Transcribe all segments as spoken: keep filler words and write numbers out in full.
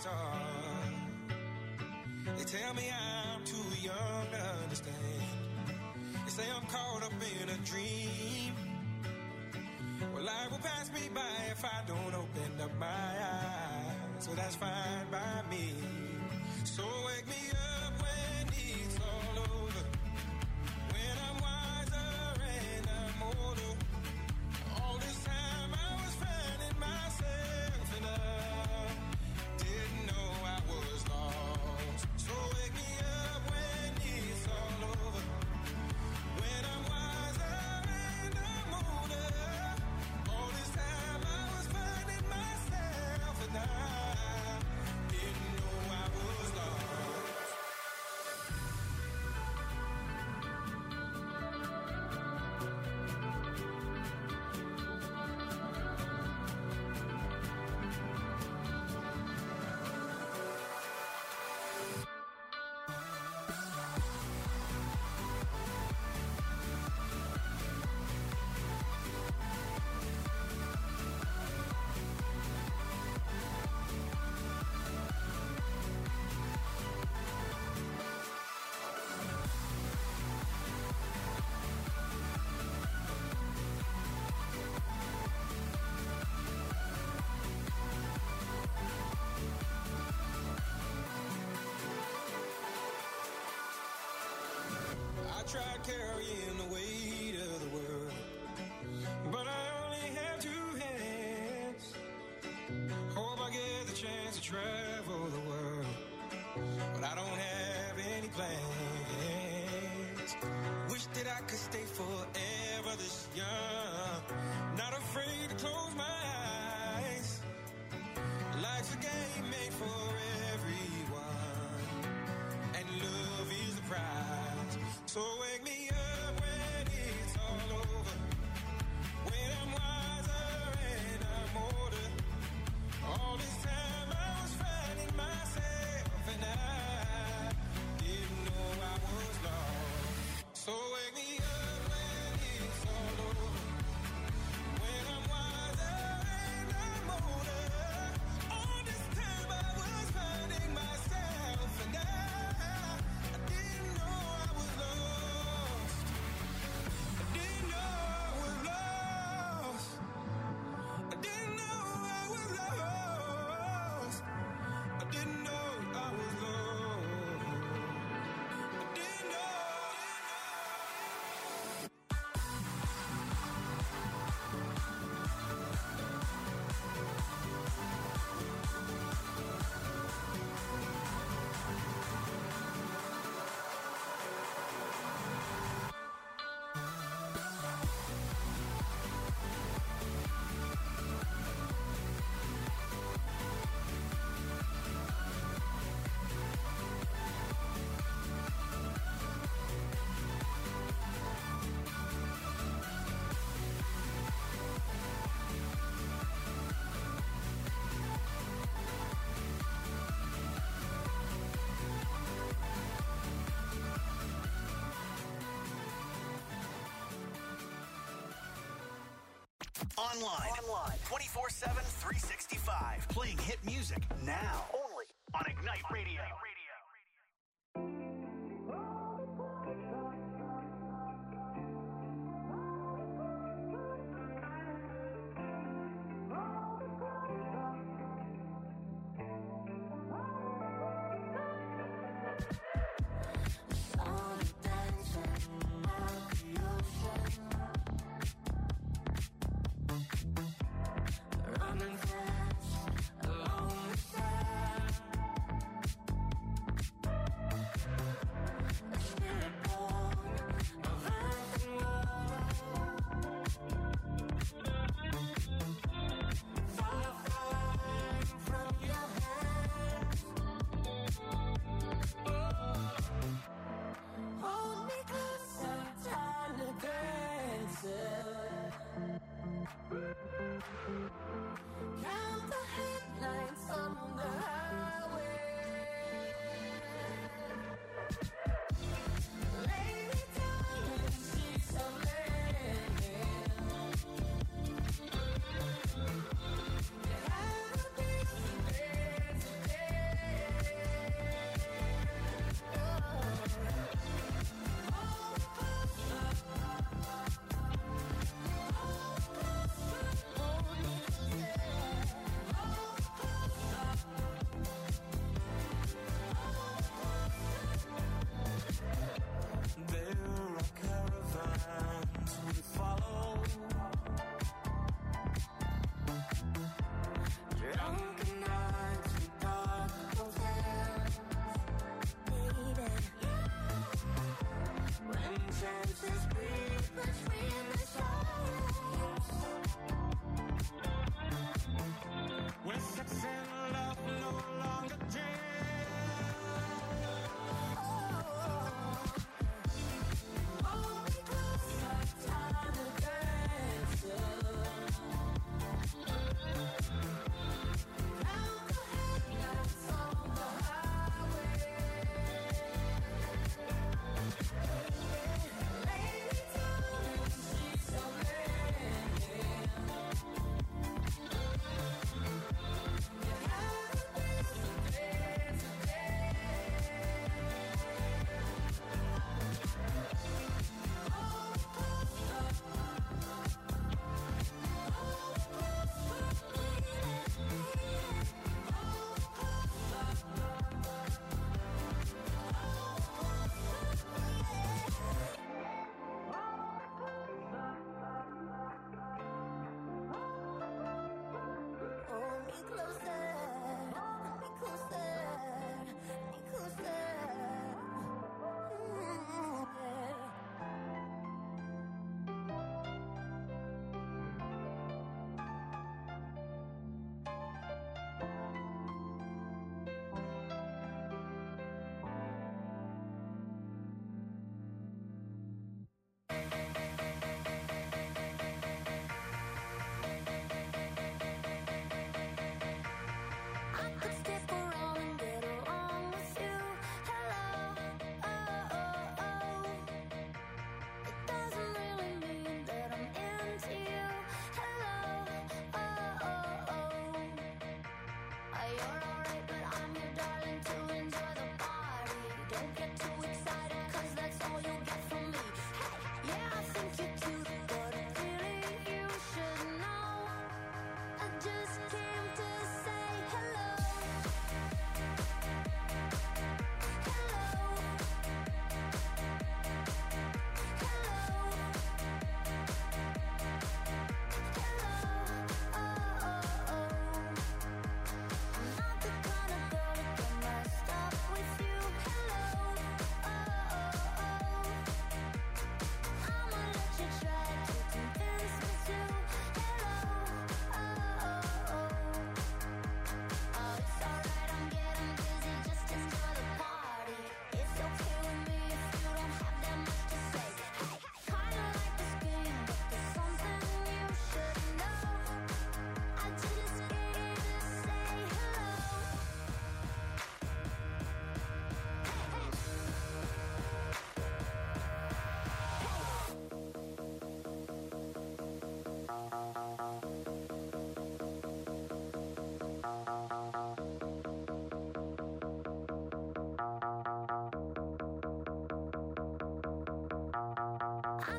start. They tell me I'm too young to understand. They say I'm caught up in a dream. Well, life will pass me by if I don't open up my eyes. So that's fine by me. So wake me up when it's all over, when I'm wiser and I'm older. All this time I was finding myself and I didn't know I was lost. So wake me up when it's all over, when I'm wiser and I'm older. All this time I was finding myself and I didn't know I was lost. Tried carrying the weight of the world, but I only have two hands. Hope I get the chance to travel the world, but I don't have any plans. Wish that I could stay forever this young, not afraid to close my eyes. Life's a game made for everyone, and love is the prize. So wake me up when it's all over, when I'm wiser and I'm older. All this time I was finding myself and I didn't know I was lost. So wake me up when it's all over, when I'm wiser and I'm older. All this time I was finding myself and I Online. Online. twenty-four seven, three sixty-five. Playing hit music now. Only on Ignite Radio. Running fast along the sand.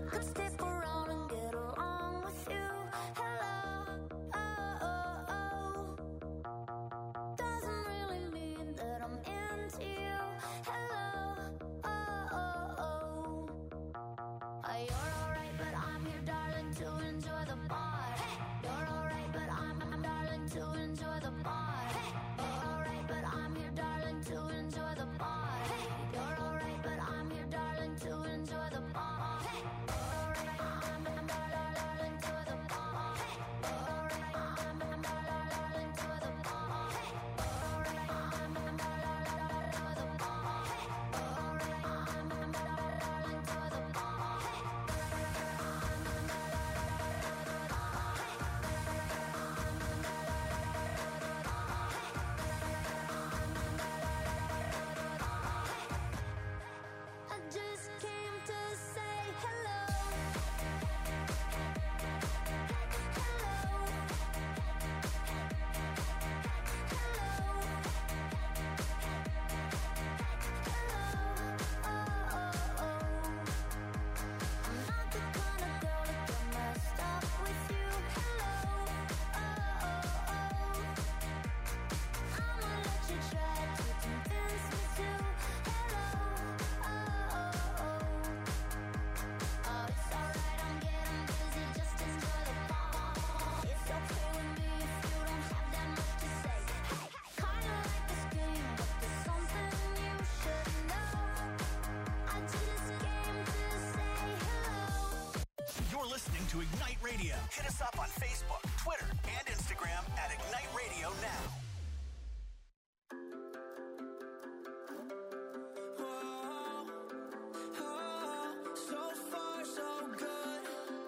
could stick around and get along with you. Hello, oh, oh, oh. Doesn't really mean that I'm into you. Hello, oh, oh, oh. Uh, You're alright, but I'm here, darling, to enjoy the bar. Hey, you're alright, but I'm, I'm darling, to enjoy the bar. Hey, you're alright, but I'm here, darling, to enjoy the bar. Hey, you're alright, but I'm here, darling, to enjoy the bar. Hey, you're alright, I'm, I'm darling, to the bar. Hey, you're alright, I'm, I'm darling, to the bar. Hey, you're alright, I'm, I'm darling, to the bar. Hey, you're alright, I'm, I'm darling, to the bar. Hey. I just came to say hello. Hello. Hello. Hello. Oh, oh, oh. I'm not the kind of girl to get messed up with you. Hello. Oh, oh, oh. I'ma let you try to convince me to. Hello. Oh, oh, oh. Oh, it's alright, I'm getting busy. Just enjoy the bar. It's okay with me if you don't have that much to say. Hey, kinda like this game, but there's something you should know. I just came to say hello. You're listening to Ignite Radio. Hit us up on Facebook, Twitter, and Instagram at Ignite Radio Now. So far, so good.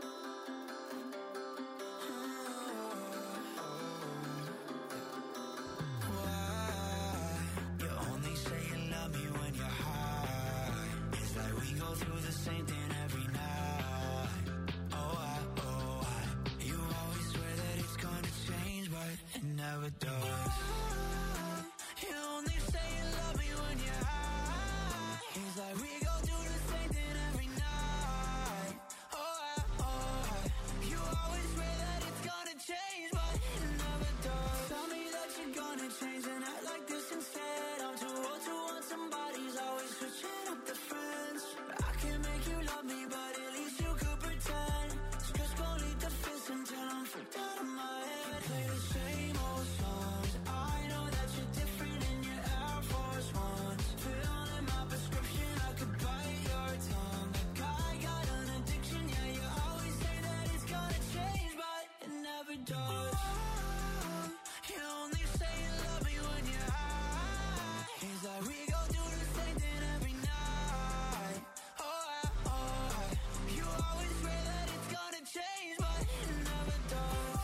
Why? You only say you love me when you're high. It's like we go through the same thing every night. Oh, I, oh, I. You always swear that it's gonna change, but it never does. You only say you love me when you're high. It's like we go through the same thing every night. Oh, I, oh, I. You always swear that it's gonna change, but it never does. Tell me that you're gonna change and act like this instead. I'm too old to want somebody's always switching up the friends. I can't make you love me, but at least you could pretend. Just go lead the fist until I'm freaked out of my head. Play the same old songs. I know that you're different in your Air Force Ones. Filling my prescription, I could bite your tongue. Like I got an addiction, yeah, you always say that it's gonna change, but it never does. You only say you love me when you're high. It's like we go through the same thing every night. Oh, I, oh, I. You always swear that it's gonna change, but it never does.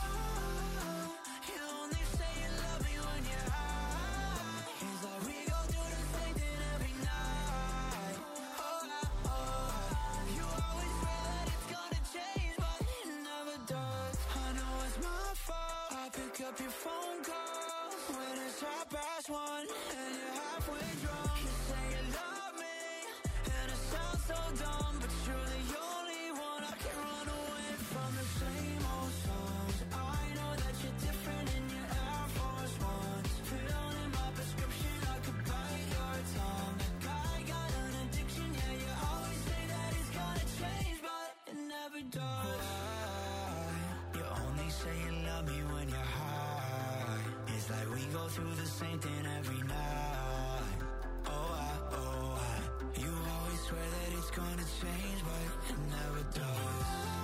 You only say you love me when you're high. It's like we go through the same thing every night. Oh, I, oh, I. You always swear that it's gonna change, but it never does. I know it's my fault. I pick up your phone calls when it's half past one and you're halfway drunk. You say you love me and it sounds so dumb, but you're the only one I can run away from. The same old songs. I know that you're different in your Air Force Ones. Filling my prescription, I could bite your tongue. Like I got an addiction, yeah, you always say that it's gonna change, but it never does. Why? You only say you love me when you're high. It's like we go through the same thing every night. Oh, I, oh, I. You always swear that it's gonna change, but it never does.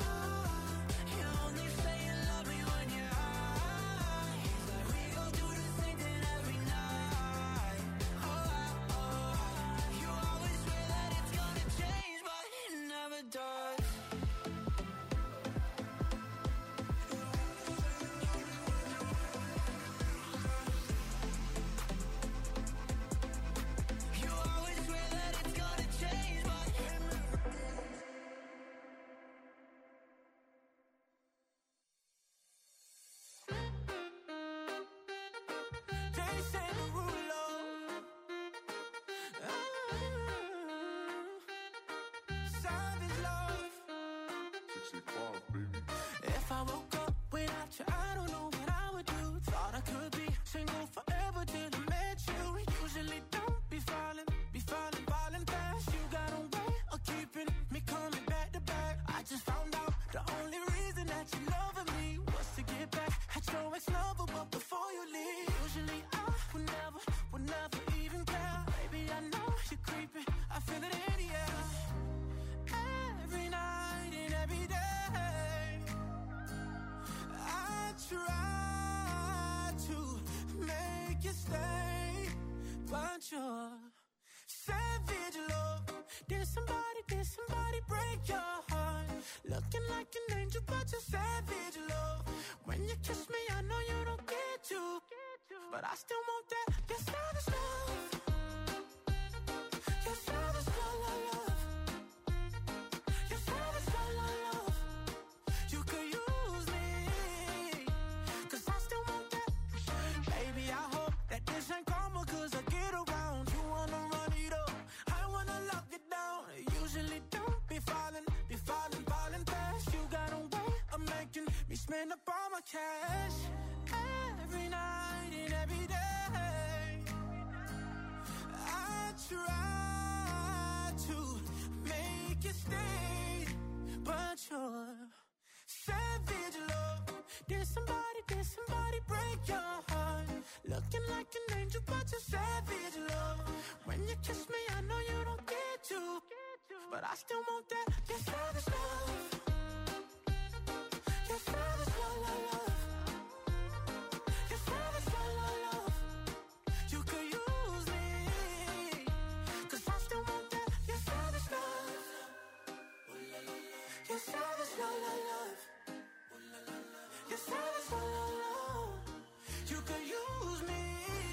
You only say you love me when you're high. It's like we go through the same thing every night. Oh, I, oh, I. You always swear that it's gonna change, but it never does. You always swear that it's gonna change, but you, I don't know what I would do. Thought I could be single forever till I met you. Usually don't be falling, be falling, falling fast. You got a way of keeping me coming back to back. I just found out the only reason that you loving me was to get back at your ex-lover, but before you leave, usually I would never, would never even care. Baby, I know you're creeping, I feel it in the air. Every night and every day, I try to make you stay, but you're savage love. Did somebody, did somebody break your heart? Looking like an angel, but you're savage love. When you kiss me, I know you don't get to, but I still want that, your savage love. Your savage love, love, love. Your savage love, love, love. You could use me, cause I still want that. Baby, I hope that this ain't karma, cause I get around. You wanna run it up, I wanna lock it down. Usually don't be falling, be falling, falling fast. You got a way of making me spend up all my cash. Every night and every day, I try to make you stay, but you're savage love. Did somebody, did somebody break your heart? Looking like an angel, but you're savage love. When you kiss me, I know you don't get to, but I still want that, your savage love. Your savage love, love, love. Your savage love, love, love. You could use me, cause I still want that, your savage love. Your savage love, love, love. Your savage love, love, love. You could use me,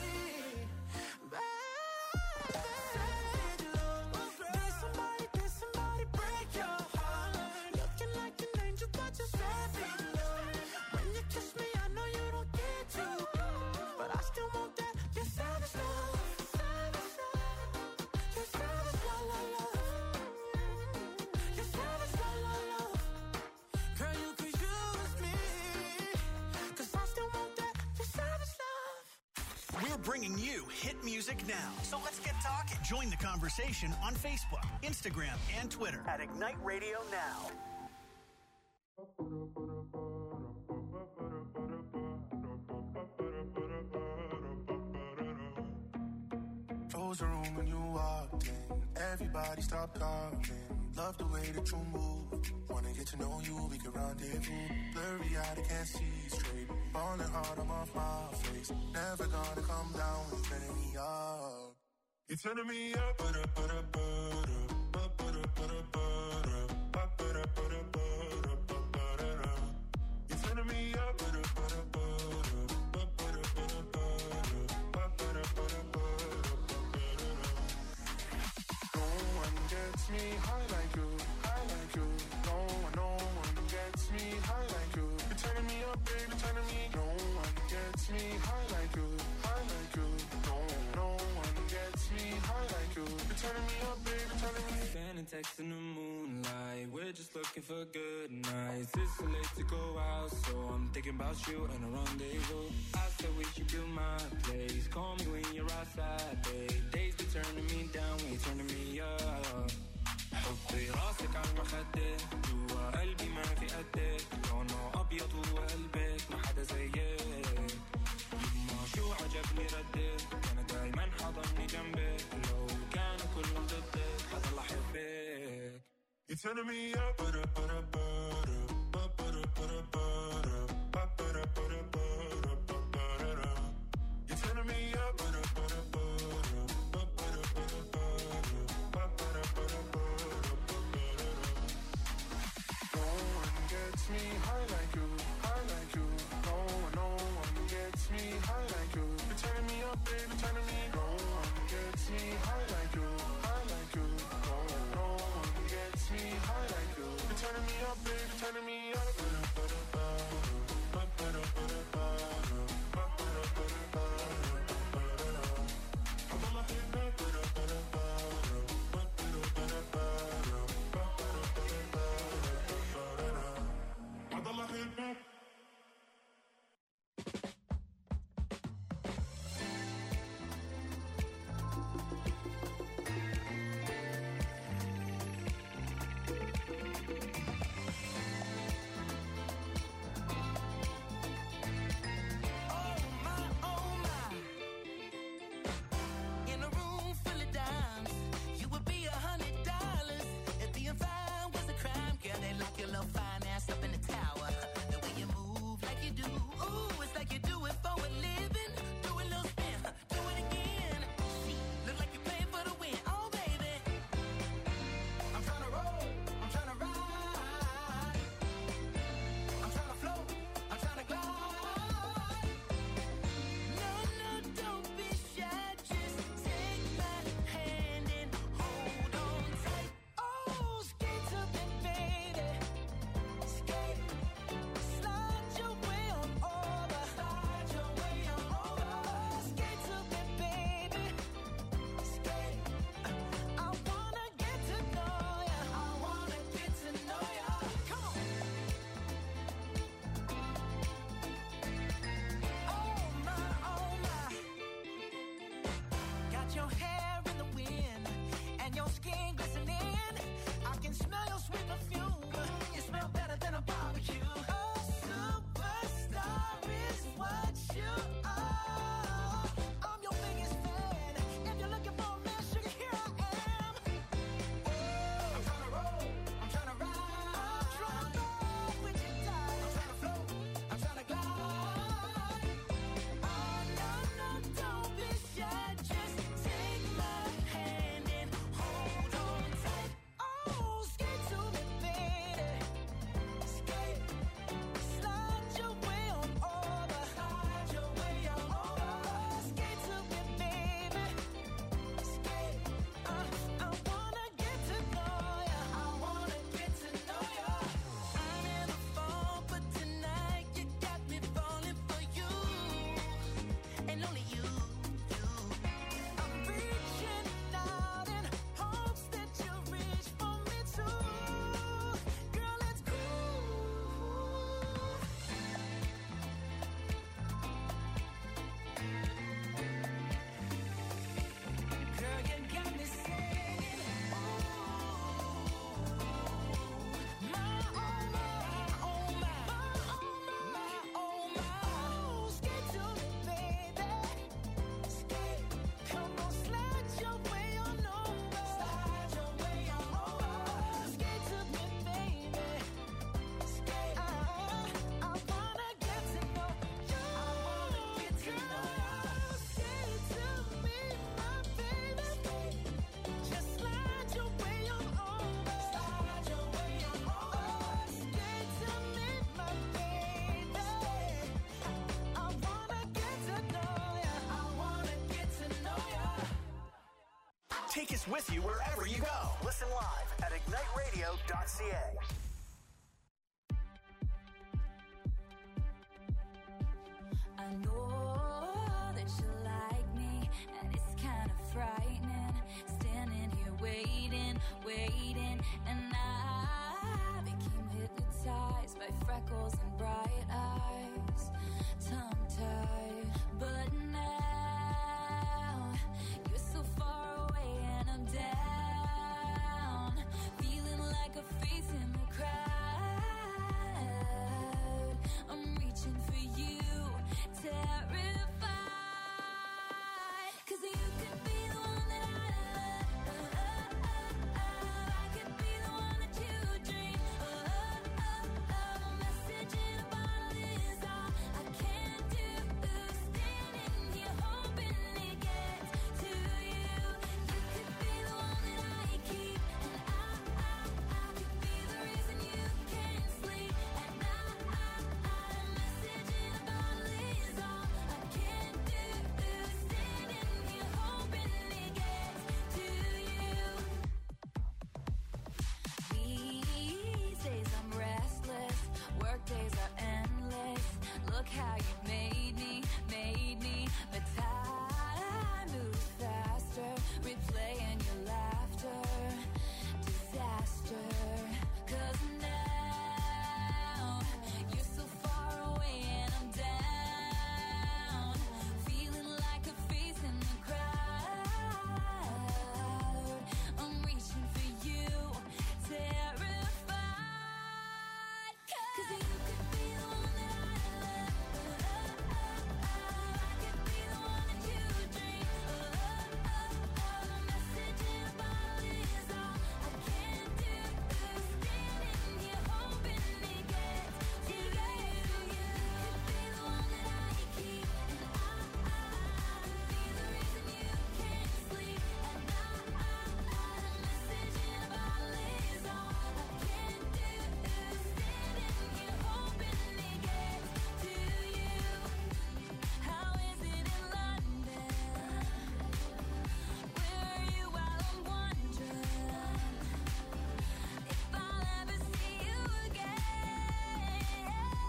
baby. Savage love. Did somebody, did somebody break your heart? Looking like an angel, but you're savage love. When you kiss me, I know you don't get to, but I still want that, your savage love. Savage love. Your savage love, love, love. Your savage love, love, love. Girl, you could use me, cause I still want that, your savage love. We're bringing you hit music now. So let's get talking. Join the conversation on Facebook, Instagram, and Twitter at Ignite Radio Now. Close the room when you walked in. Everybody stop talking. Love the way that you move. Wanna get to know you, we can rendezvous. Blurry eyed, I can't see straight. Falling hard, I'm off my face. Never gonna come down when you're turning me up. You're turning me up, but up, but up, but up, but up, but up, but up, but up, but up, but up. You're turning me up, but up, but up, but up, but up, but up, but up, but up. No one gets me high like you, high like you. No one, no one gets me high like you. You're turning me up, baby, turning me. No one gets me high like you, high like you. No, no one gets me high like you. You're turning me up, baby, turning me. Sending texts in the moonlight. We're just looking for good nights. It's so late to go out, so I'm thinking about you and a rendezvous. I said we should do my place. Call me when you're outside, babe. Days be turning me down, we turning me up. حطي راسك على المخدة جوا قلبي ما في قدك لونه أبيض وقلبك ما حدا زيك يما شو عجبني ردك أنا دايما حضني جنبك لو كانوا كلهم ضدك حضل أحبك. You're turning me up, but up, but up, but up, but up, but up, but up, but up, but up, but up, but up. You're turning me up, but up, but up, but up, but up, but up, but up, but up, but up. No one gets me high like you, high like you. No one, no one gets me high like you. You're turning me up, baby, turning me. No one gets me high like you, high like you. No one, no one gets me high like you. You're turning me up, baby, turning me up. take us with you wherever you go. Listen live at ignite radio dot c a. I know that you like me, and it's kind of frightening. Standing here waiting, waiting, and I became hypnotized by freckles and bright eyes, tongue-tied. But now you're so far away, and I'm down, feeling like a face in the crowd. I'm reaching for you, terrified, 'cause you could be the one that I love. I could be the one that you dream of. A message in a bottle is all I can do. Standing here hoping it gets to you. You could be the one that I keep, and I, I, I could be the reason you can't sleep at night. A message in a bottle is all I can do. Standing here hoping it gets to you. These days I'm restless, work days are endless. Look how you made me, made me. But time moves faster, replaying your laughter. Disaster, 'cause now you're so far away and I'm down, feeling like a face in the crowd. I'm reaching for you, terrified, 'cause you could be the one that I love. I could be the one that you dream of. A message in a bottle is all I can do. Standing here hoping it gets to you. You could be the one that I keep, and I, I, I could be the reason you can't sleep at night. A message in a bottle is all I can do. Standing here hoping it gets to you. How is it in London? Where are you while I'm wondering if I'll ever see you again?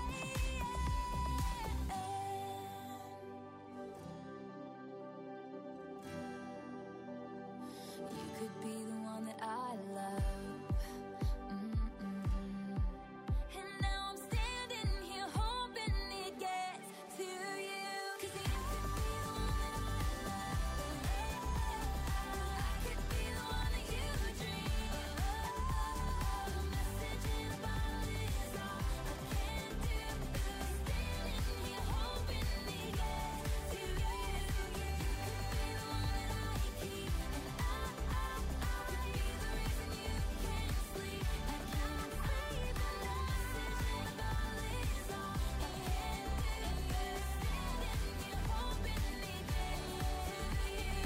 You could be the one that I love. Mm-mm. And now I'm standing here hoping it gets to you. 'Cause you could be the one that I love. I could be the one that you dream of. A message in a bottle is all I can do. Standing here hoping it gets to you. You could be the one that I keep, and I, I, I could be the reason you can't sleep at night. A message in a bottle is all I can do. Standing here hoping it gets to you. You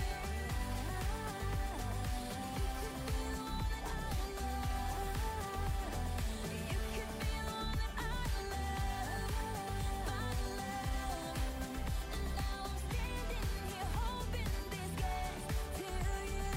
could be the one that I love. You could be the one that I love, my love. And now I'm standing here hoping this gets to you.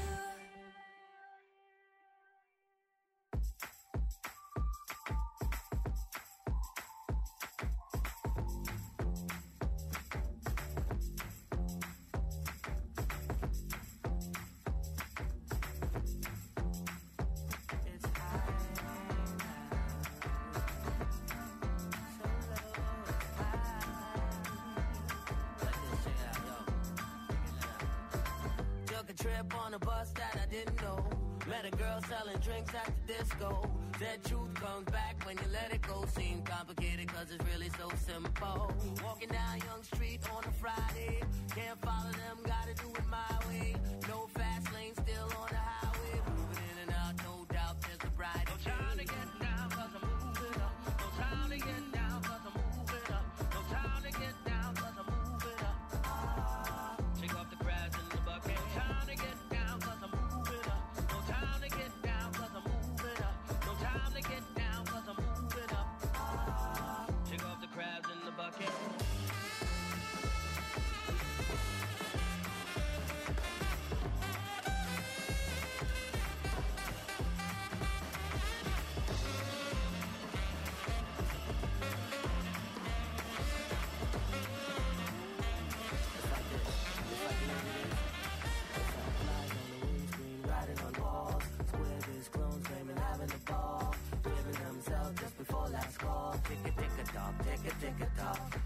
Took a trip on a bus that I didn't know. Met a girl selling drinks at the disco. Said truth comes back when you let it go. Seemed complicated cause it's really so simple. Walking down Young Street on a Friday. Can't follow them, gotta do it my way. No fast lane, still on the highway. Moving in and out, no doubt there's a bright. No time to get down cause I'm moving up. No time to get down cause I'm moving up. No time to get down cause I'm moving up. Ah, shake off the crabs in the bucket. No time to get down cause I'm moving up. No time to get down cause I'm moving up. No time to get down cause I'm moving up. Ah, shake off the crabs in the bucket.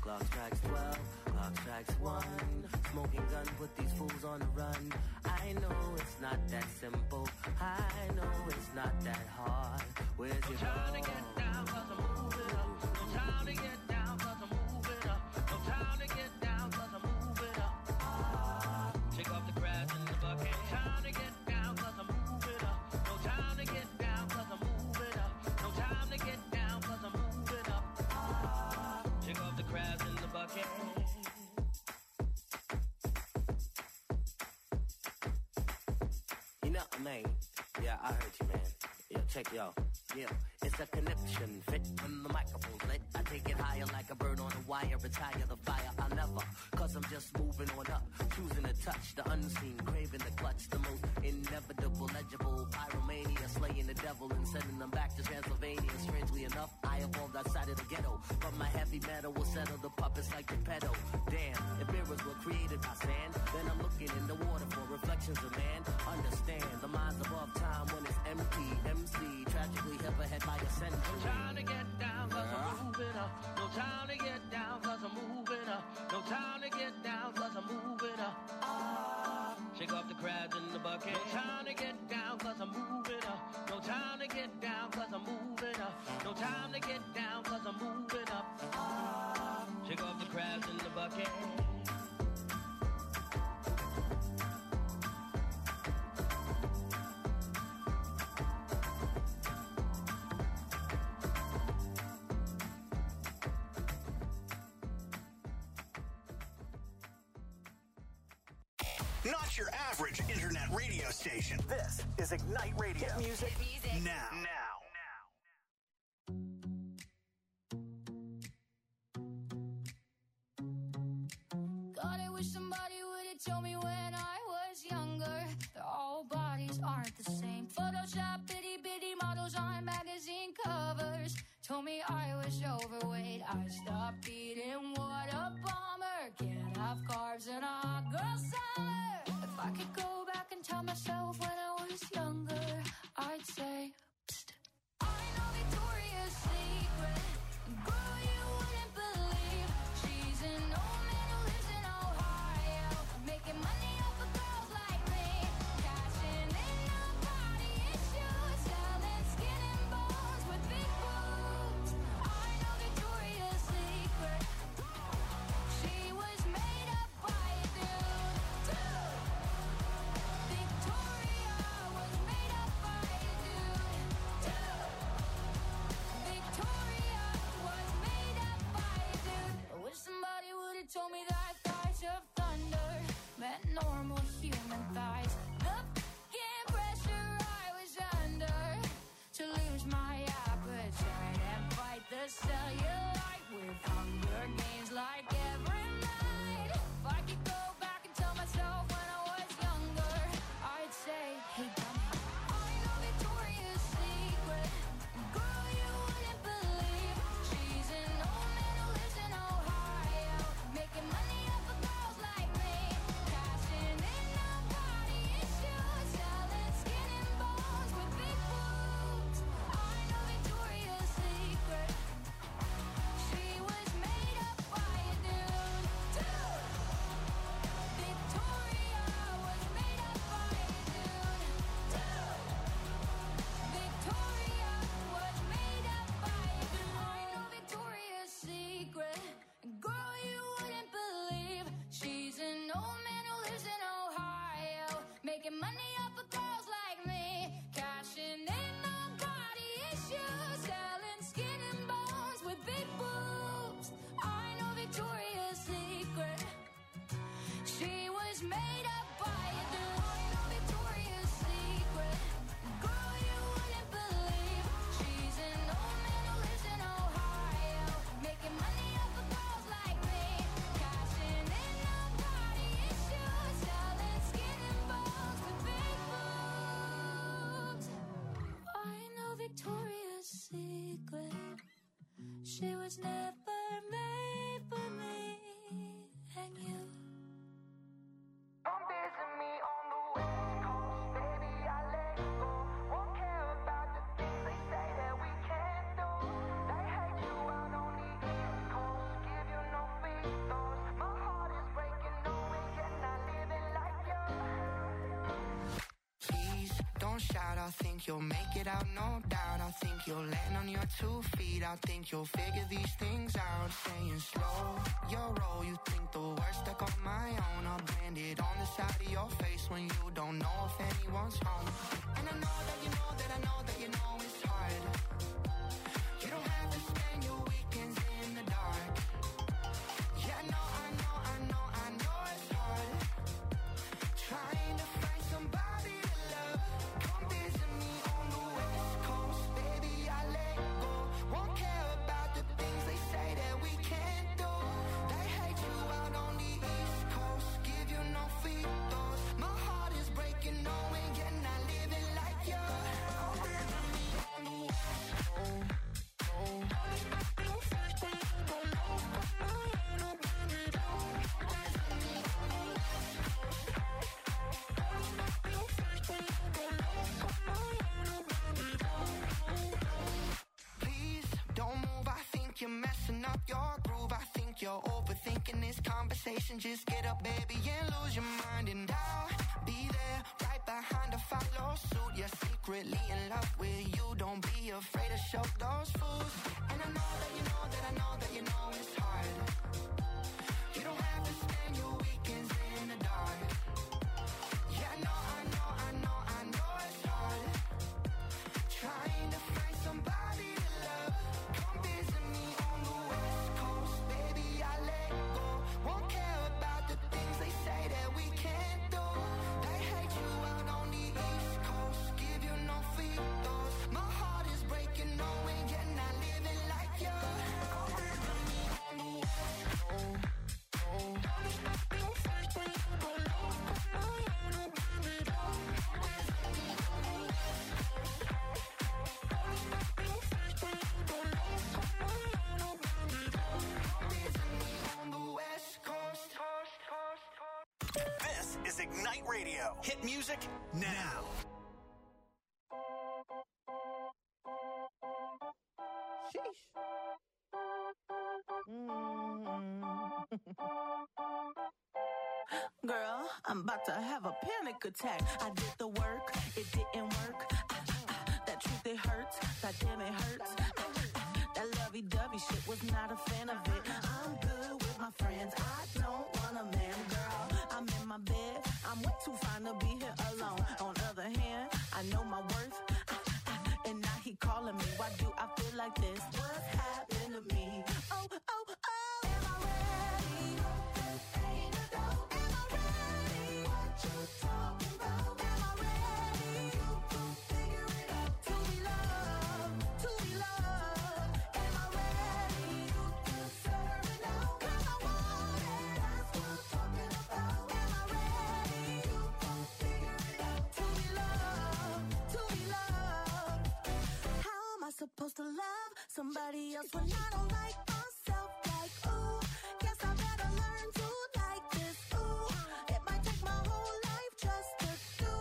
Clock strikes twelve, clock strikes one. Smoking gun, put these fools on the run. I know it's not that simple. I know it's not that hard. Where's your time to get down, cause I'm moving up. No time to get down, cause I'm moving up. No time to get down, cause I'm moving up. Ah, shake off the grass in the bucket. No time to get down, cause I'm moving up. No time to get down, cause I'm moving up. No time to get down, cause I'm moving up. Ah, shake off the grass in the bucket. You know, man. Yeah, I heard you, man. Yo, check yo. Yeah, it's a connection fit when the microphone's lit. I take it higher like a bird on a wire. Retire the fire, I'll never. Cause I'm just moving on up. Choosing to touch the unseen. Craving the clutch. The most inevitable, legible. Pyromania. Slaying the devil and sending them back to Transylvania. Strangely enough, I evolved outside of the ghetto. But my heavy metal will settle the puppets like the pedo. Damn, if mirrors were created by sand, then I'm looking in the water for reflections of man. Understand, the mind's above time when it's empty. M C, tragically hip ahead by a century. No time to get down, cause I'm moving up. No time to get down, cause I'm moving up. No time to get down, cause I'm moving up. Ah, shake off the crabs in the bucket. No time to get down, cause I'm moving up. No time to get down, cause I'm moving up. No time to get down, cause I'm moving up. Ah, shake off the crabs in the bucket. Not your average internet radio station. This is Ignite Radio. Hit music, music. now. Now. God, I wish somebody would have told me when I was younger that all bodies aren't the same. Photoshop, bitty bitty models on magazine covers told me I was overweight. I stopped eating, what a bummer. Can't have carbs in a hot girl summer. If I could go back and tell myself when I was younger, I'd say, psst, I know Victoria's Secret. Girl, you wouldn't believe she's an old man who lives in Ohio, making money off of girls like me, cashing in on body issues, selling skin and bones with big boobs. I know Victoria's Secret. She was made up by a dude. Victoria was made up by a dude. Victoria was made up by a dude. I wish somebody would have told me that thighs of thunder meant normal human thighs. The f***ing pressure I was under to lose my appetite and fight the cellulite with Hunger Games like every night. If I could go back and tell myself when I was younger, I'd say, hey dummy, I know Victoria's Secret. Girl, you wouldn't believe she's an old man who lives in Ohio, making money off of girls like me, cashing in on body issues, selling skin and bones with big boobs. I know Victoria's Secret. She was made up by a dude. Victoria was made up by a dude. Victoria was made up by a dude. I know Victoria's Secret. Girl, you wouldn't believe she's an old man who lives in Ohio, making money off of girls like me, cashing in on body issues, selling skin and bones with big boobs. I know Victoria's Secret. She was made up by a dude. I know Victoria's Secret. Girl, you wouldn't believe she's an old man who lives in Ohio, making money off of girls like me, cashing in on body issues, selling skin and bones with big boobs. I know Victoria's Secret. She was never made for me and you. Don't visit me on the West Coast, baby, I let go. Won't care about the things they say that we can't do. They hate you out on the East Coast, give you no I think you'll make it out, no doubt. I think you'll land on your two feet. I think you'll figure these things out. Saying slow your roll, you think the worst stuck on my own. I'll brand it on the side of your face when you don't know if anyone's home. And I know that you know that I know that you know it's hard. You don't have to spend your weekends in the dark. Yeah, I know, I know, I know, I know it's hard. Trying to find somebody to love. Come visit me on the West Coast, baby, I let go. Won't care about the things they say that we can't do. They hate you out on the East Coast, give you no free throws. My heart is breaking, knowing you're not living like you. Come visit me on the West Coast. Please don't move, I think you're messing up your groove. I think you're overthinking this conversation. Just get up, baby, and lose your mind. And I'll be there right behind to follow suit. You're secretly in love with you. Don't be afraid to show those fools. And I know that you know that I know that you know it's hard. You don't have to spend your weekends in the dark. Yeah, I know, I know, I know, I know it's hard. Trying to find somebody to love. Come visit me on the West Coast, baby, I let go. Won't care about the things they say that we can't do. They hate you out on the East Coast, give you no free throws. My heart is breaking, knowing you're not living like you. Come visit me on the West Coast. This is Ignite Radio. Hit music now. Sheesh. Girl, I'm about to have a panic attack. I did the work, it didn't work. Ah, ah, that truth, it hurts. That damn, it hurts. Ah, ah, that lovey-dovey shit, was not a fan of it. I'm good with my friends. I don't want a man, girl. I'm in my bed. I'm way too fine to be here alone. On the other hand, I know my worth. Ah, ah, and now he calling me. Why do I feel like this? What's happened to me? Oh, oh, oh. Am I ready? Ain't a dope. Am I ready? What you talking about? Am I ready? You can figure it out. To be loved, to be loved. Am I ready? You deserve it now. 'Cause I want it. That's what I'm talking about. Am I ready? You can figure it out. To be loved, to be loved. How am I supposed to love somebody else when I don't like myself? Like, ooh, guess I better learn to like this. Ooh, it might take my whole life just to do.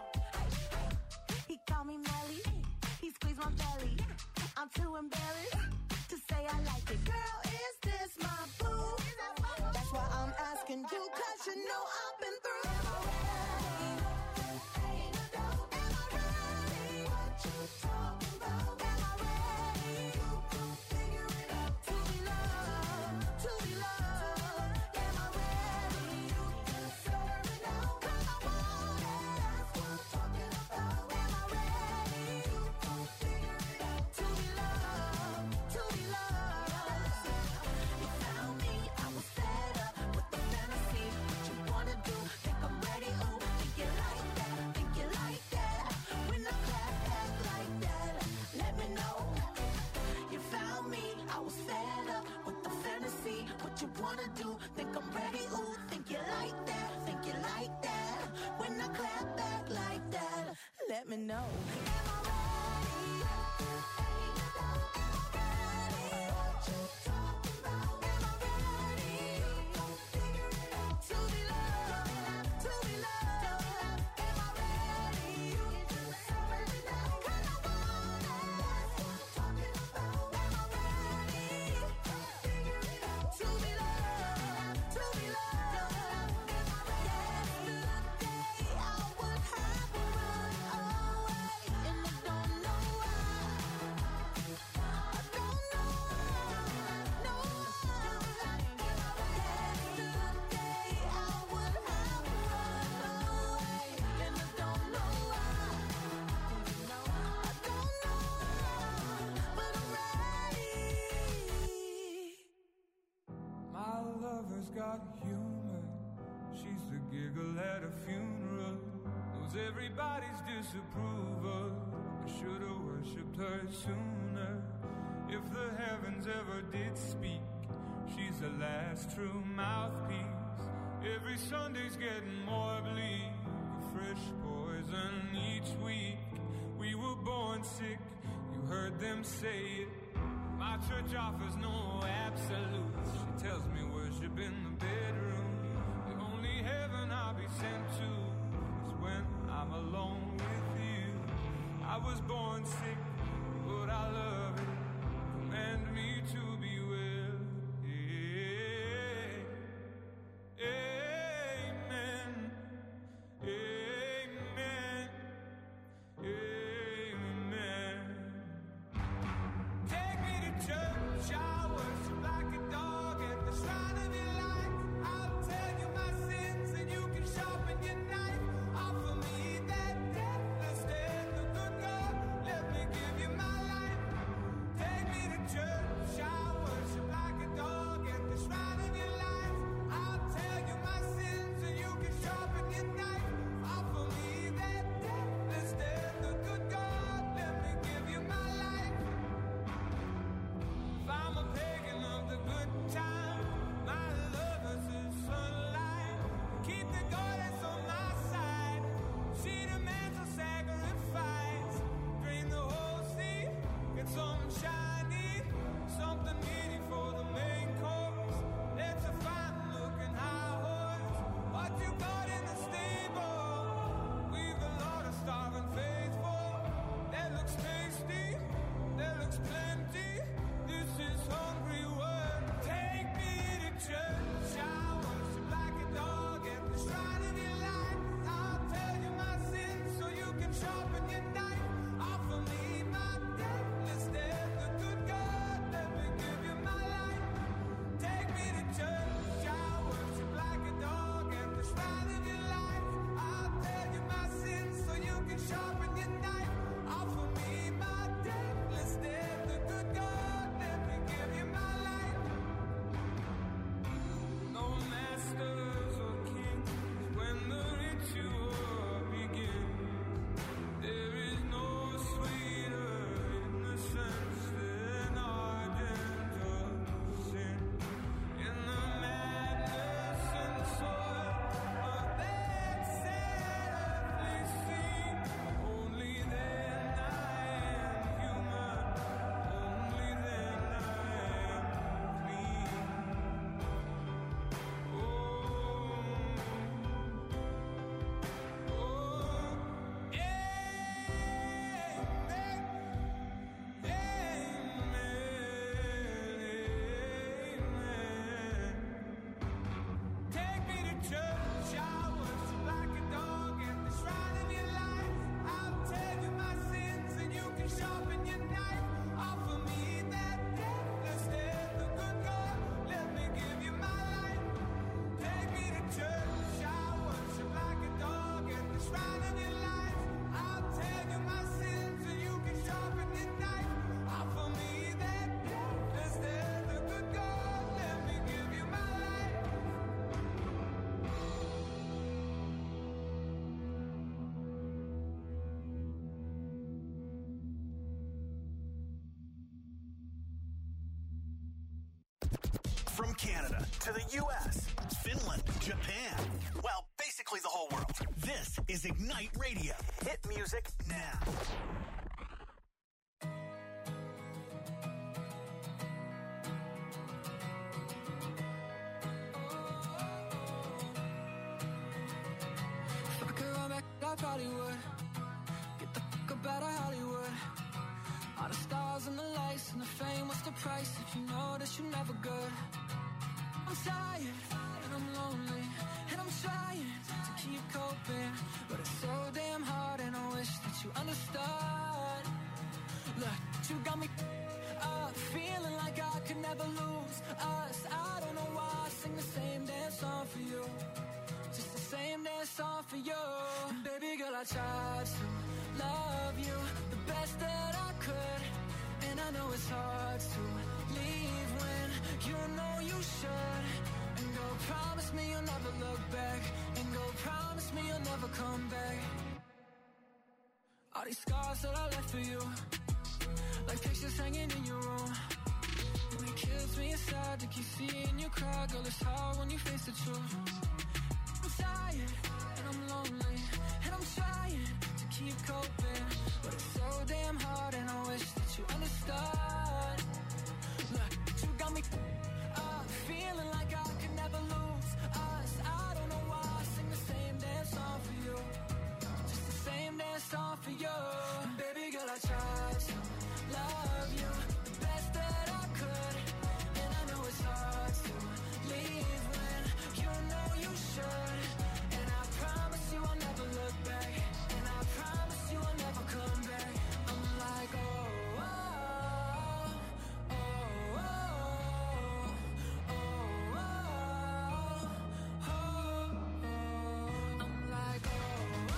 He called me Melly, he squeezed my belly. I'm too embarrassed to say I like it. Girl, is this my boo? That's why I'm asking you, 'cause you know I've been through. Am I ready? Ain't a doubt. Am I ready? What you talking about? Am I ready? You can figure it out. To be loved, to be loved. Am I ready? You deserve it now. 'Cause I want it. That's what I'm talking about. Am I ready? You can figure it out. To be loved, to be loved. You found me, I was fed up with the fantasy. What you wanna do? Think I'm ready? Ooh, think you like that? Think you like that? When I clap back like that, let me know. You found me, I was fed up with the fantasy. What you wanna do? Think I'm ready? Ooh, think you like that? Think you like that? When I clap back like that, let me know. Am I ready? Ain't a doubt. Am I ready? What you talking about? Am I ready? You gon' figure it out. To be loved, to be loved. Am I ready? You deserve it now. 'Cause I want it. That's what I'm talking about. Am I ready? Figure it out. To be loved, to be got humor. She's the giggle at a funeral. Knows everybody's disapproval. I should've worshipped her sooner. If the heavens ever did speak, she's the last true mouthpiece. Every Sunday's getting more bleak. A fresh poison each week. We were born sick, you heard them say it. My church offers no absolutes. She tells me worship in the bedroom. The only heaven I'll be sent to is when I'm alone with you. I was born sick, but I love it. Command me to be well. Amen. Amen. Amen. Take me to church, I worship like a dog at the shrine of your light. I'll tell you my sins and you can sharpen your knife. Offer me that deathless death, the good God, let me give you my life. Take me to church, I worship like a dog at the shrine of your life. I'll tell you my sins and you can sharpen your knife. Offer me that deathless death, the good God, let me give you my life. If I'm a pagan of the good time, my lover's the sunlight. Keep the goddess on my side. She demands a sacrifice. Drain the whole sea, get something shiny, something meaty for the main course. Let's a fine looking high horse. What you got in the stable? We've a lot of starving faithful. That looks tasty, that looks plenty. This is hungry word. Take me to church. I worship like a dog at the shrine of your life. I'll tell you my sins so you can sharpen your knife. Offer me my deathless death, the good God, let me give you my life. Take me to church. I worship like a dog at the shrine of your life. I'll tell you my sins so you can sharpen your knife. Offer me my deathless death, the good God, let me give you my life. No masters or kings when the ritual begins. There is no sweeter innocence than ardent of sin. In the madness and soil of that sadly scene, only then I am human. Only then I am clean. Oh, oh, amen, amen. Take me to church, I worship like a dog at the shrine of your life. I'll tell you my sins and you can sharpen your knife. Offer me that deathless death, the good God, let me give you my life. Take me to church, I worship like a dog at the shrine of your life. I'll tell you my sins and you can sharpen your knife. Offer me that deathless death, the good God, let me give you my life. From Canada to the U S, Finland, Japan, well, basically the whole world. This is Ignite Radio. Hit music now. If I could run back, I probably would. Get the fuck up out of Hollywood. All the stars and the lights and the fame, what's the price if you know that you're never good? I'm tired and I'm lonely and I'm trying to keep coping, but it's so damn hard and I wish that you understood. Look, you got me up, feeling like I could never lose us. I don't know why I sing the same damn song for you, just the same damn song for you. And baby girl, I tried to love you the best that I could, and I know it's hard to leave when you know you should, and go promise these scars that I left for you, like pictures hanging in your room. And it kills me inside to keep seeing you cry. Girl, it's hard when you face the truth. I'm tired and I'm lonely, and I'm trying to keep coping, but it's so damn hard, and I wish that you understood. Look, you got me uh, feeling like I could never lose us. I don't know why I sing the same damn song for you, just the same damn song for you. And baby girl, I tried to love you the best that I could, and I know it's hard to leave when you know you should. And I promise you I'll never look back, and I promise you I'll never come back. I'm like, oh, oh, oh, oh, oh, oh, oh, oh. I'm like, oh,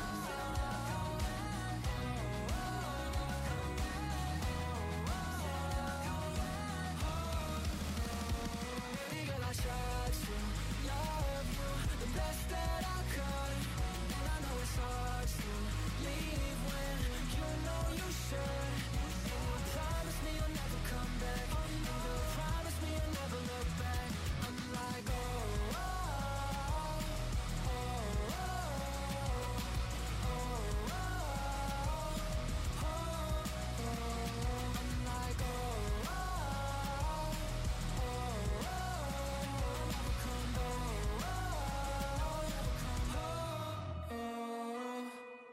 baby girl, I tried to love you the best that I could, and I know it's hard to leave when you know you should. And you promise me you'll never come back, and you promise me you'll never look back. I'm like, oh, oh, oh, oh, oh, oh, oh, oh. I'm like, oh, oh, oh, oh, never come back, oh, never come back, oh.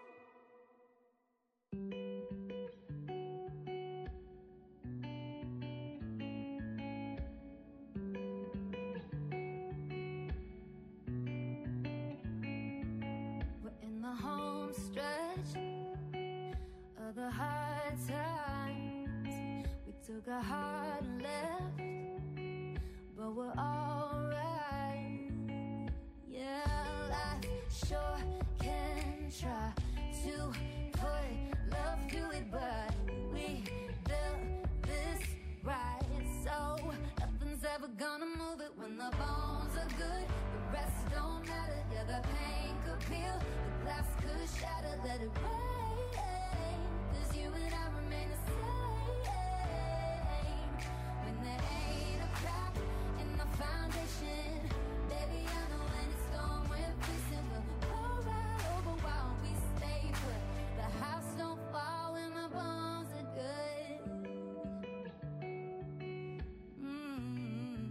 We're in the home stretch of the hard times. We took a hard left, but we're alright. Yeah, life sure can try to put love through it, but we built this right, so nothing's ever gonna move it. When the bones are good, the rest don't matter. Yeah, the pain could peel, the glass could shatter. Let it rain, 'cause you and I remain the same. When there ain't a crack in the foundation, baby, I know when it's gone, we're fixing. We'll go right over while we stay put. The house don't fall when the bones are good. Mm.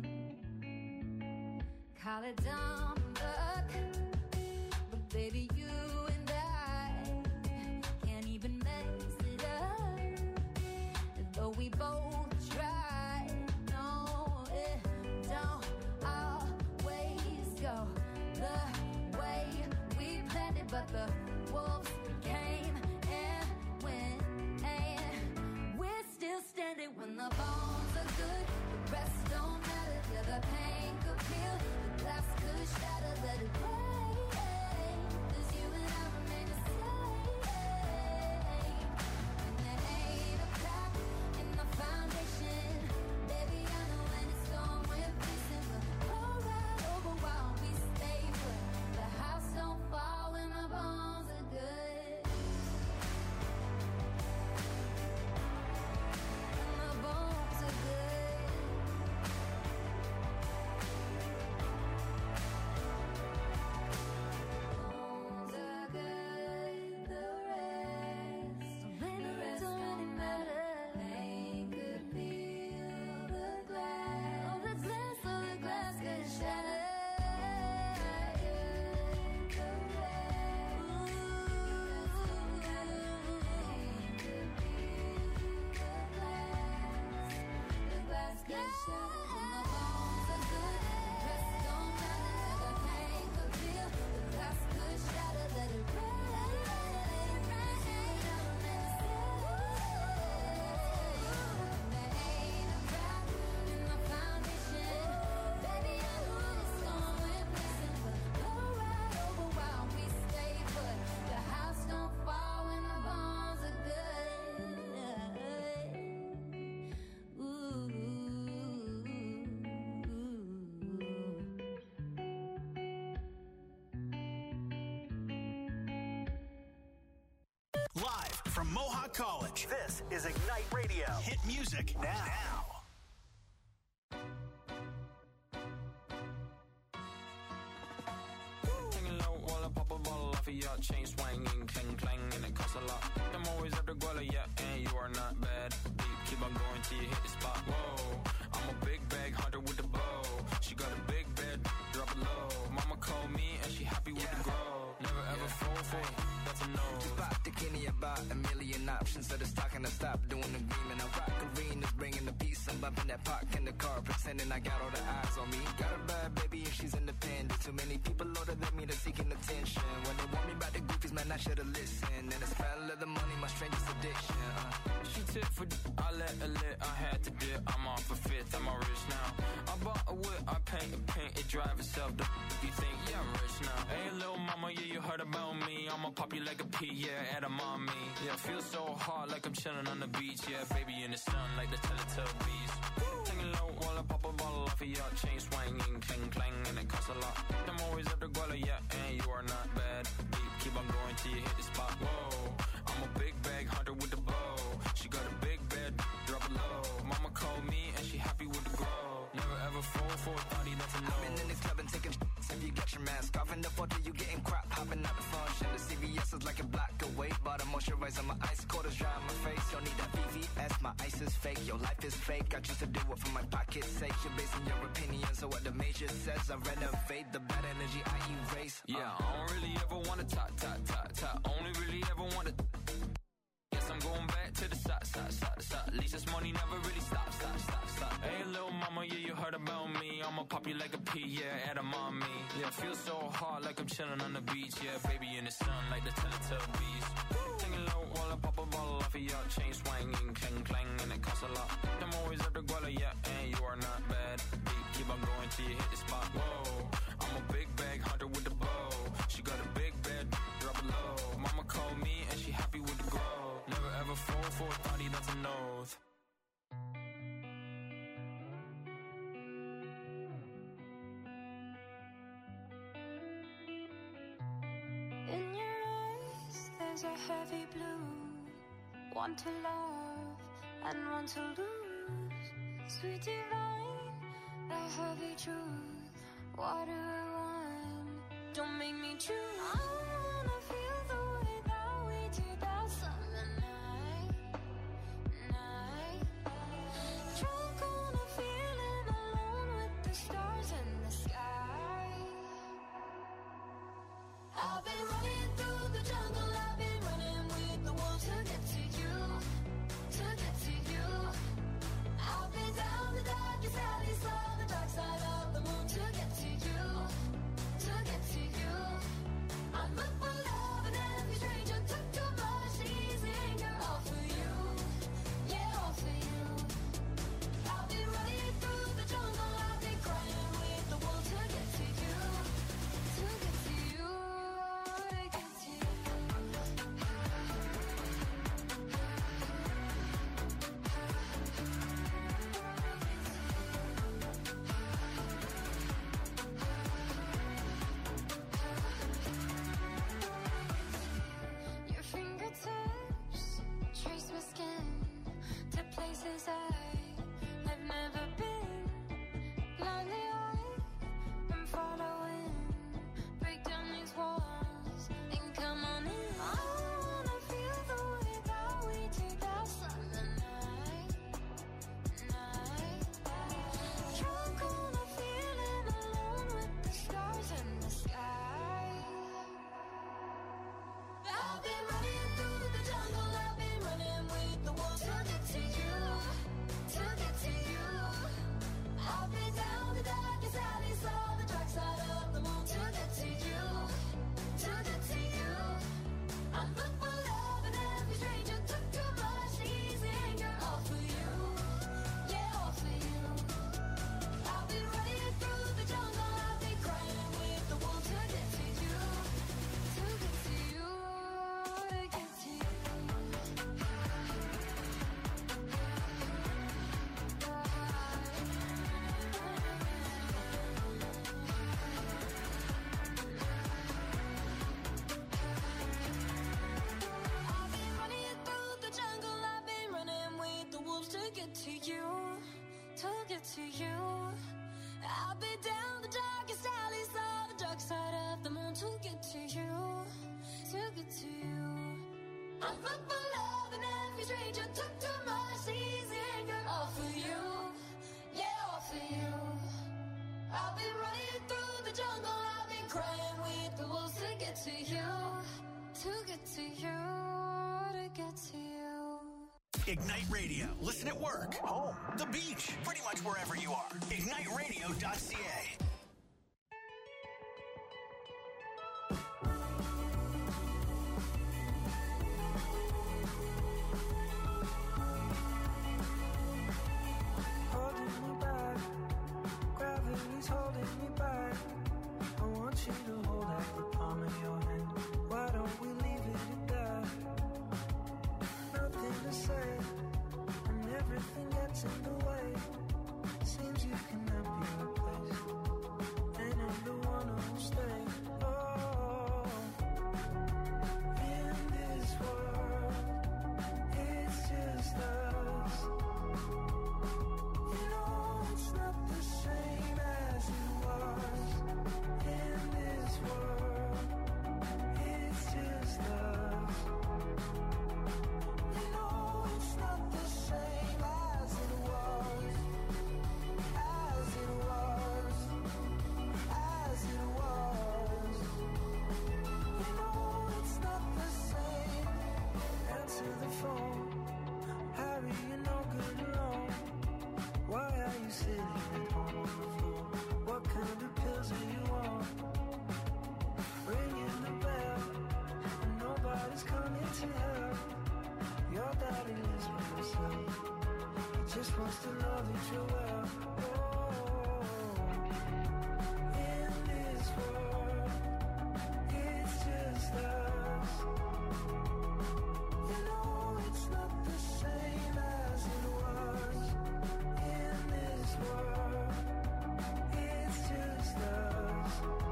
Call it dumb luck, but baby, you and I can't even mess it up. Though we both try, no, it don't always go the way we planned it. But the wolves came and went, and we're still standing. When the bones are good, the rest don't matter. Yeah, the pain could peel, the glass could shatter. Let it rain, 'cause you from Mohawk College. This is Ignite Radio. Hit music now. Hanging low while I pop a bottle off of your chain swinging, clang clang, and it costs a lot. I'm always after Guala, yeah, and you are not bad. Deep, keep on going till you hit the spot. Whoa, I'm a big bag hunter with the bow. She got a big bed, drop it low. Mama called me and she happy with the grow. Never ever fall for it, that's a no. Just bought the Kenny about a million options. So the stock and I stop doing the agreement. I rock arenas, bringing the peace. I'm bumping that park in the car, pretending I got all the eyes on me. Got a bad baby and she's independent. Too many people older than me that's seeking attention. When they want me about the goofies, man, I should've listened. And the smell of the money, my strangest addiction. Uh. She tip for d- I let her lit, I had to dip. I'm off a fifth, I'm all rich now. I bought a whip, I paint a paint, it drive itself. The f- you think, yeah, I'm rich now. Hey, little mama, yeah, you heard about me. I'ma pop you like a pea, yeah, at a mommy. Yeah, feel so hard like I'm chilling on the beach. Yeah, baby in the sun like the Teletubbies. Hanging low while I pop a bottle off of your chain swinging, clang clang, and it costs a lot. I'm always after Guala, yeah, and you are not bad. Deep, keep on going till you hit the spot. Whoa, I'm a big bag hunter with the bow. She got a big bed, drop it low. Mama called me and she happy with the grow. Never ever fall for a thotty, that's a no. I've been in this club and taking sh**s. If you get your mask off in the photo, you getting crap. Hopping out the function. The C V S is like a block away. Bought a moisturizer, my ice cold is dry on my face. Don't need that V V S, my ice is fake. Your life is fake. I choose to do it for my pocket's sake. You're basing your opinion, so what the major says. I renovate the bad energy I erase. Yeah, uh. I don't really ever wanna talk, talk, talk, talk. Only really ever wanna. Guess I'm going back to the side, side, side, side. At least this money never really stops, stop, stop, stop. Hey, little mama, yeah, you heard about me. I'ma pop you like a pea, yeah, at a mommy. Yeah, feel so hard like I'm chilling on the beach. Yeah, baby in the sun like the Teletubbies. Hanging low while I pop a bottle off of your chain swinging, clang clang, and it costs a lot. I'm always after Guala, yeah, and you are not bad. Deep, keep on going till you hit the spot. Whoa, I'm a big bag hunter with the bow. She got a big bed, drop it low. Mama called me and she happy with the grow. Never ever fall for a thotty, that's a nose. In your eyes, there's a heavy blue. One to love and one to lose. Sweet divine, the heavy truth. What do I want? Don't make me choose. I wanna feel the way that we did that summer night. Night. Drunk on a feeling alone with the stars in the sky. I've been running through the jungle, I've been running with the wolves to get to you, to get to you. I've been down the darkest alley, saw the dark side of the moon to get to you, to get to you. I'm up for love and every stranger took too much, need get to you, to get to you. I'll be down the darkest alleys of the dark side of the moon to get to you, to get to you. I'm full for love and every stranger took too much easy anger. All for you, yeah, all for you. I've been running through the jungle, I've been crying with the wolves to get to you, to get to you, to get to you. Ignite Radio. Listen at work, home, the beach, pretty much wherever you are. ignite radio dot c a. Holding me back, gravity's holding me back. I want you to hold out the palm of your hand. Why don't we leave it at that? Nothing to say, and everything gets in the way. Seems you cannot be replaced, and I'm the one who'll stay. Oh, in this world, it's just us. You know it's not the same as it was. In this world, it's just us. You know it's not the same as it was. As it was. As it was. You know it's not the same. Answer the phone. Harry, you're no good alone. Why are you sitting at home on the floor? What kind of pills are you on? Ringing the bell, and nobody's coming to help. Your daddy lives by himself. He just wants to know that you're well. Oh, in this world, it's just us. You know it's not the same as it was. In this world, it's just us.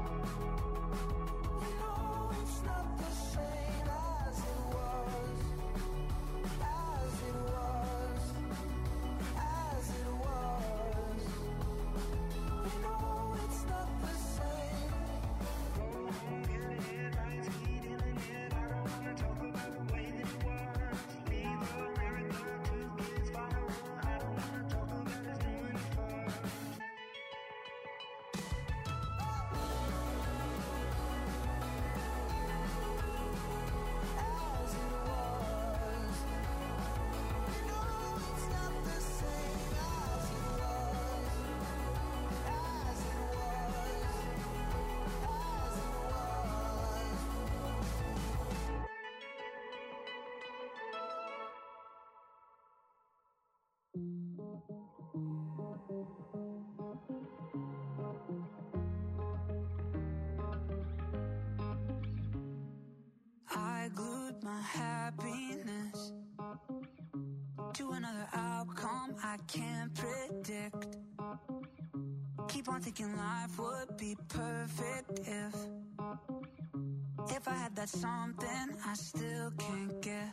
You know it's not the same as it was. As it was. As it was. You know it's not the same. In the headlights, heat in the net. I don't wanna talk about the way that it was. Neither America, two kids, father one. I don't wanna talk about us doing it first. As it was. You know it's not the same as it was. As it was. As it was. I glued my happiness to another outcome I can't predict. Keep on thinking life would be perfect if If I had that something I still can't get.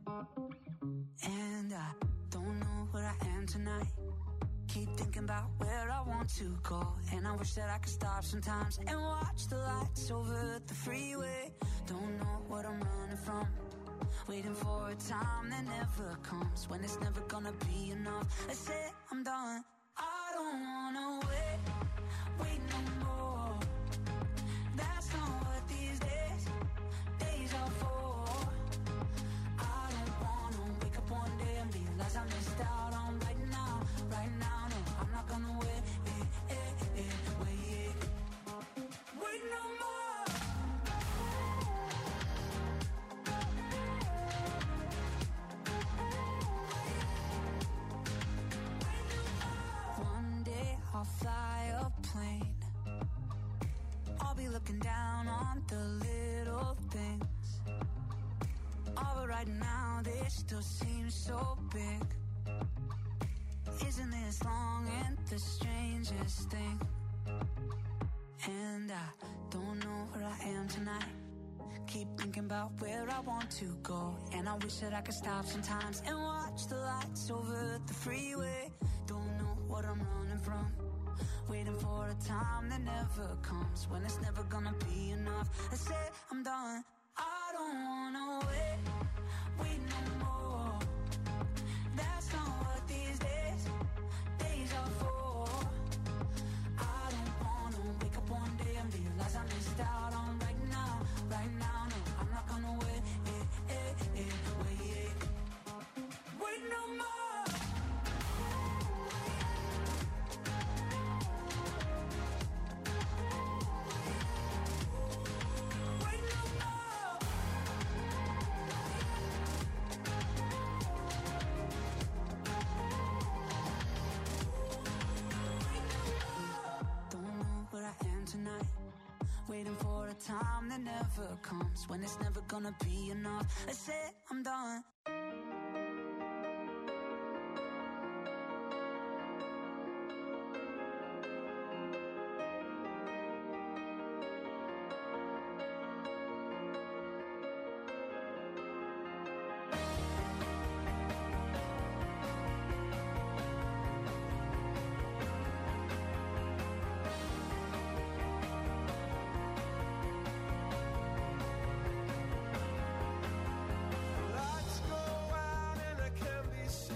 And I don't know where I am tonight. Keep thinking about where I want to go. And I wish that I could stop sometimes and watch the lights over the freeway. Don't know what I'm running from. Waiting for a time that never comes. When it's never gonna be enough. I say I'm done. I don't wanna wait, wait no more. That's not what these days, days are for. I don't wanna wake up one day and realize I missed out on right now, right now. No, I'm not gonna wait, eh, eh, eh, wait, wait no more. One day I'll fly a plane. I'll be looking down on the little things. Oh, but right now they still seem so big. Isn't this long and the strangest thing? And I don't know where I am tonight. Keep thinking about where I want to go. And I wish that I could stop sometimes and watch the lights over the freeway. a time that never comes, when it's never gonna be enough. I say I'm done. I don't wanna wait, wait no more. That's not what these days, days are for. I don't wanna wake up one day and realize I missed out on right now, right now. No, I'm not gonna wait, eh, eh, eh, wait, wait no more. Tonight, waiting for a time that never comes, when it's never gonna be enough. I said I'm done.